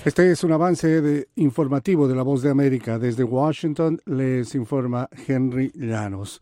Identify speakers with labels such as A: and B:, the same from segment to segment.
A: Este es un avance informativo de La Voz de América. Desde Washington les informa Henry Llanos.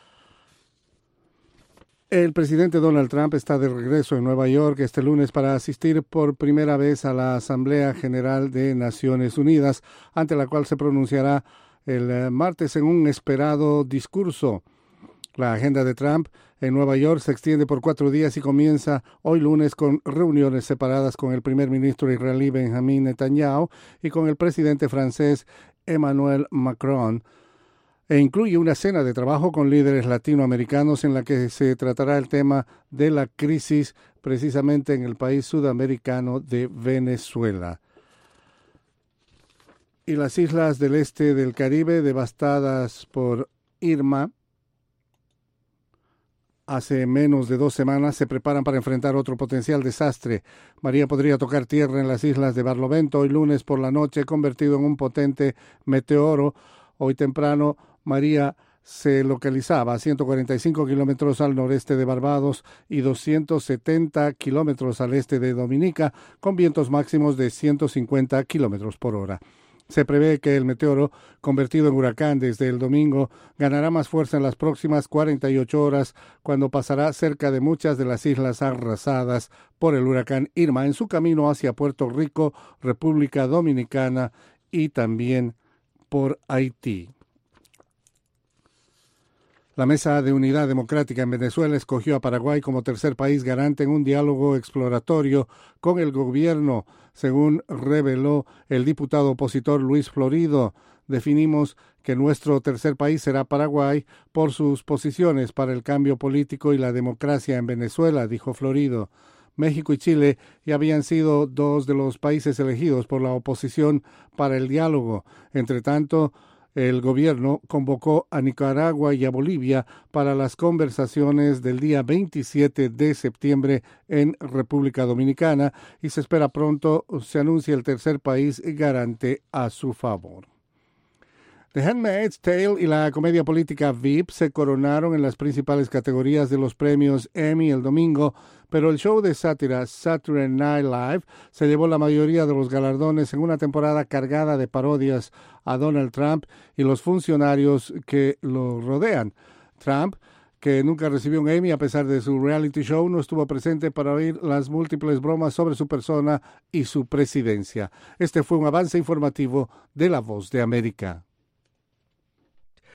A: El presidente Donald Trump está de regreso en Nueva York este lunes para asistir por primera vez a la Asamblea General de Naciones Unidas, ante la cual se pronunciará el martes en un esperado discurso. La agenda de Trump en Nueva York se extiende por 4 días y comienza hoy lunes con reuniones separadas con el primer ministro israelí Benjamin Netanyahu y con el presidente francés Emmanuel Macron, e incluye una cena de trabajo con líderes latinoamericanos en la que se tratará el tema de la crisis precisamente en el país sudamericano de Venezuela. Y las islas del este del Caribe, devastadas por Irma, hace menos de 2 semanas, se preparan para enfrentar otro potencial desastre. María podría tocar tierra en las islas de Barlovento hoy lunes por la noche, convertido en un potente meteoro. Hoy temprano, María se localizaba a 145 kilómetros al noreste de Barbados y 270 kilómetros al este de Dominica, con vientos máximos de 150 kilómetros por hora. Se prevé que el meteoro, convertido en huracán desde el domingo, ganará más fuerza en las próximas 48 horas, cuando pasará cerca de muchas de las islas arrasadas por el huracán Irma en su camino hacia Puerto Rico, República Dominicana y también por Haití. La Mesa de Unidad Democrática en Venezuela escogió a Paraguay como tercer país garante en un diálogo exploratorio con el gobierno, según reveló el diputado opositor Luis Florido. Definimos que nuestro tercer país será Paraguay por sus posiciones para el cambio político y la democracia en Venezuela, dijo Florido. México y Chile ya habían sido 2 de los países elegidos por la oposición para el diálogo. Entre tanto, el gobierno convocó a Nicaragua y a Bolivia para las conversaciones del día 27 de septiembre en República Dominicana y se espera pronto se anuncie el tercer país garante a su favor. The Handmaid's Tale y la comedia política VIP se coronaron en las principales categorías de los premios Emmy el domingo, pero el show de sátira Saturday Night Live se llevó la mayoría de los galardones en una temporada cargada de parodias a Donald Trump y los funcionarios que lo rodean. Trump, que nunca recibió un Emmy a pesar de su reality show, no estuvo presente para oír las múltiples bromas sobre su persona y su presidencia. Este fue un avance informativo de La Voz de América.